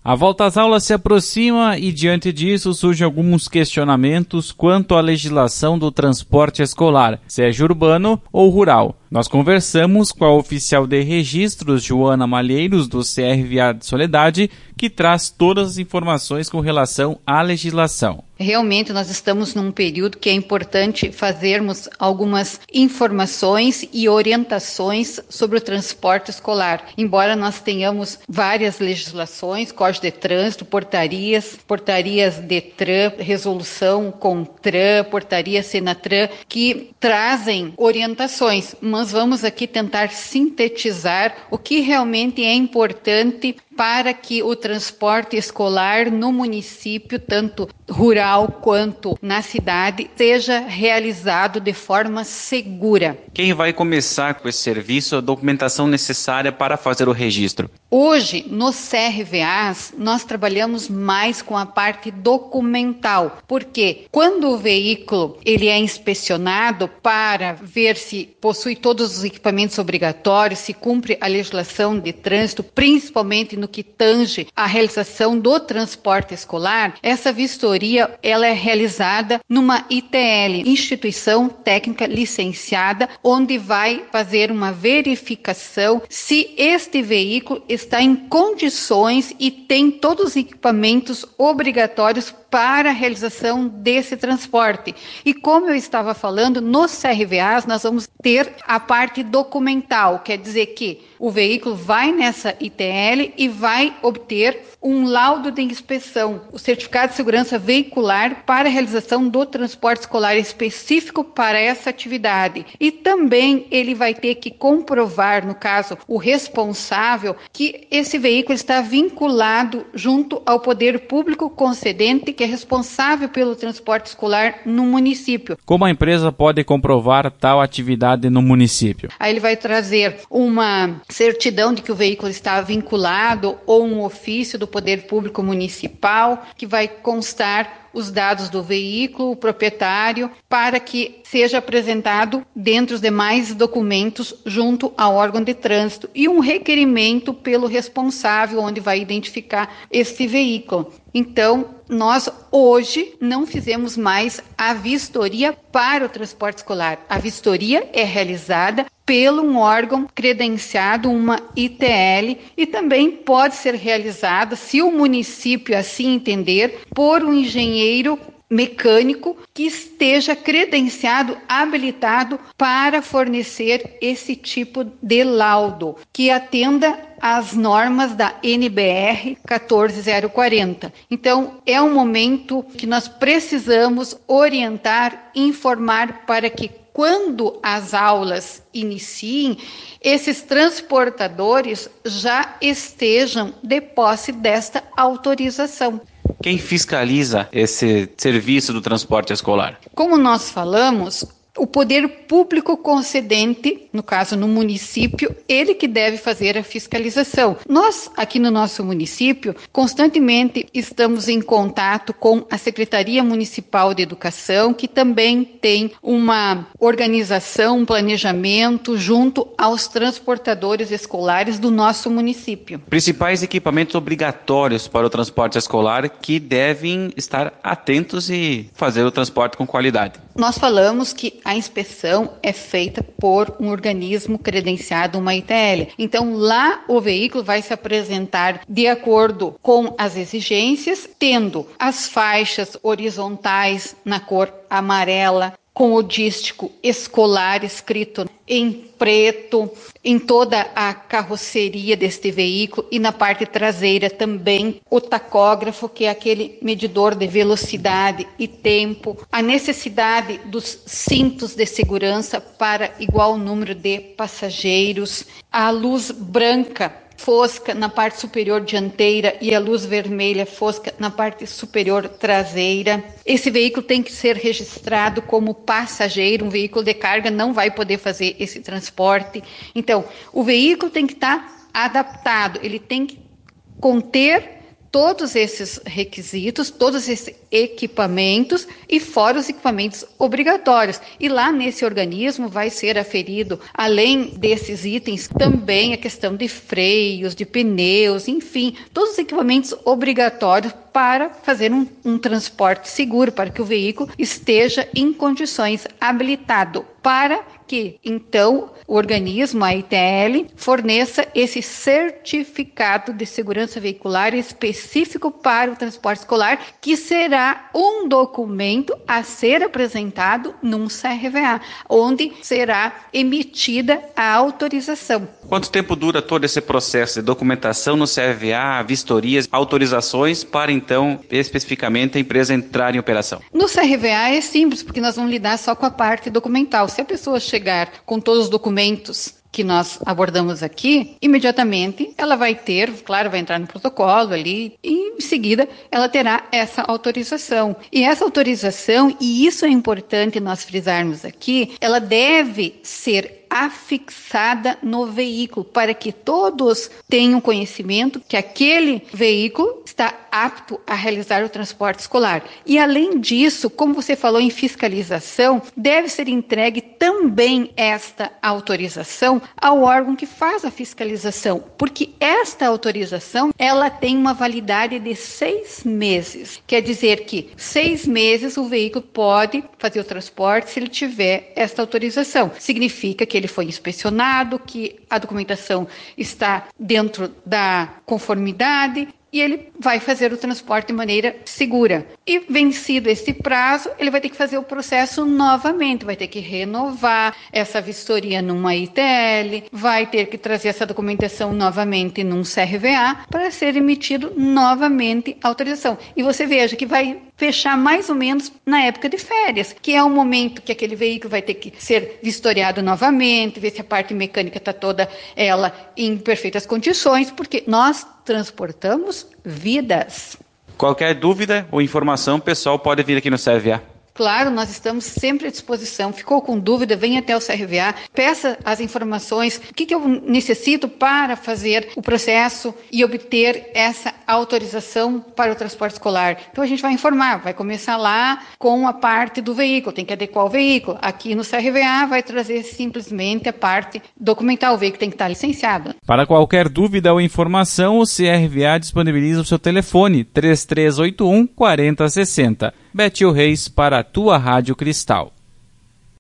A volta às aulas se aproxima e, diante disso, surgem alguns questionamentos quanto à legislação do transporte escolar, seja urbano ou rural. Nós conversamos com a oficial de registros, Joana Malheiros, do CRVA de Soledade, que traz todas as informações com relação à legislação. Realmente nós estamos num período que é importante fazermos algumas informações e orientações sobre o transporte escolar. Embora nós tenhamos várias legislações, Código de Trânsito, portarias DETRAN, resolução CONTRAN, portaria SENATRAN, que trazem orientações, mas vamos aqui tentar sintetizar o que realmente é importante para que o transporte escolar no município, tanto rural quanto na cidade, seja realizado de forma segura. Quem vai começar com esse serviço, a documentação necessária para fazer o registro? Hoje, nos CRVAs, nós trabalhamos mais com a parte documental, porque quando o veículo ele é inspecionado para ver se possui todos os equipamentos obrigatórios, se cumpre a legislação de trânsito, principalmente no que tange a realização do transporte escolar, essa vistoria ela é realizada numa ITL, Instituição Técnica Licenciada, onde vai fazer uma verificação se este veículo está em condições e tem todos os equipamentos obrigatórios para a realização desse transporte. E como eu estava falando, nos CRVAs nós vamos ter a parte documental, quer dizer que o veículo vai nessa ITL e vai obter um laudo de inspeção, o certificado de segurança veicular para a realização do transporte escolar específico para essa atividade. E também ele vai ter que comprovar, no caso, o responsável, que esse veículo está vinculado junto ao poder público concedente, que é responsável pelo transporte escolar no município. Como a empresa pode comprovar tal atividade no município? Aí ele vai trazer uma certidão de que o veículo está vinculado ou um ofício do poder público municipal, que vai constar os dados do veículo, o proprietário, para que seja apresentado dentre os demais documentos junto ao órgão de trânsito e um requerimento pelo responsável, onde vai identificar esse veículo. Então, nós hoje não fizemos mais a vistoria para o transporte escolar. A vistoria é realizada pelo um órgão credenciado, uma ITL, e também pode ser realizada, se o município assim entender, por um engenheiro mecânico que esteja credenciado, habilitado para fornecer esse tipo de laudo, que atenda às normas da NBR 14040. Então, é um momento que nós precisamos orientar, informar para que quando as aulas iniciem, esses transportadores já estejam de posse desta autorização. Quem fiscaliza esse serviço do transporte escolar? Como nós falamos, o poder público concedente, no caso no município, ele que deve fazer a fiscalização. Nós, aqui no nosso município, constantemente estamos em contato com a Secretaria Municipal de Educação, que também tem uma organização, um planejamento junto aos transportadores escolares do nosso município. Principais equipamentos obrigatórios para o transporte escolar que devem estar atentos e fazer o transporte com qualidade. Nós falamos que a inspeção é feita por um organismo credenciado, uma ITL. Então, lá o veículo vai se apresentar de acordo com as exigências, tendo as faixas horizontais na cor amarela, com o dístico escolar escrito em preto, em toda a carroceria deste veículo e na parte traseira também o tacógrafo, que é aquele medidor de velocidade e tempo, a necessidade dos cintos de segurança para igual número de passageiros, a luz branca fosca na parte superior dianteira e a luz vermelha fosca na parte superior traseira. Esse veículo tem que ser registrado como passageiro, um veículo de carga não vai poder fazer esse transporte. Então, o veículo tem que estar adaptado, ele tem que conter todos esses requisitos, todos esses equipamentos e fora os equipamentos obrigatórios. E lá nesse organismo vai ser aferido, além desses itens, também a questão de freios, de pneus, enfim, todos os equipamentos obrigatórios para fazer um transporte seguro, para que o veículo esteja em condições habilitado, para que, então, o organismo, a ITL, forneça esse certificado de segurança veicular específico para o transporte escolar, que será um documento a ser apresentado num CRVA, onde será emitida a autorização. Quanto tempo dura todo esse processo de documentação no CRVA, vistorias, autorizações, para então, especificamente, a empresa entrar em operação? No CRVA é simples, porque nós vamos lidar só com a parte documental. Se a pessoa chegar com todos os documentos que nós abordamos aqui, imediatamente ela vai ter, claro, vai entrar no protocolo ali e em seguida ela terá essa autorização. E essa autorização, e isso é importante nós frisarmos aqui, ela deve ser afixada no veículo, para que todos tenham conhecimento que aquele veículo está apto a realizar o transporte escolar. E além disso, como você falou em fiscalização, deve ser entregue também esta autorização ao órgão que faz a fiscalização, porque esta autorização, ela tem uma validade de 6 meses. Quer dizer que 6 meses o veículo pode fazer o transporte se ele tiver esta autorização. Significa que ele foi inspecionado, que a documentação está dentro da conformidade e ele vai fazer o transporte de maneira segura. E vencido esse prazo, ele vai ter que fazer o processo novamente, vai ter que renovar essa vistoria numa ITL, vai ter que trazer essa documentação novamente num CRVA para ser emitido novamente a autorização. E você veja que vai fechar mais ou menos na época de férias, que é o momento que aquele veículo vai ter que ser vistoriado novamente, ver se a parte mecânica está toda ela em perfeitas condições, porque nós transportamos vidas. Qualquer dúvida ou informação, o pessoal pode vir aqui no CRVA. Claro, nós estamos sempre à disposição. Ficou com dúvida, venha até o CRVA, peça as informações, o que eu necessito para fazer o processo e obter essa autorização para o transporte escolar. Então a gente vai informar, vai começar lá com a parte do veículo, tem que adequar o veículo. Aqui no CRVA vai trazer simplesmente a parte documental, o veículo tem que estar licenciado. Para qualquer dúvida ou informação, o CRVA disponibiliza o seu telefone 3381 4060. Betil Reis para a tua Rádio Cristal.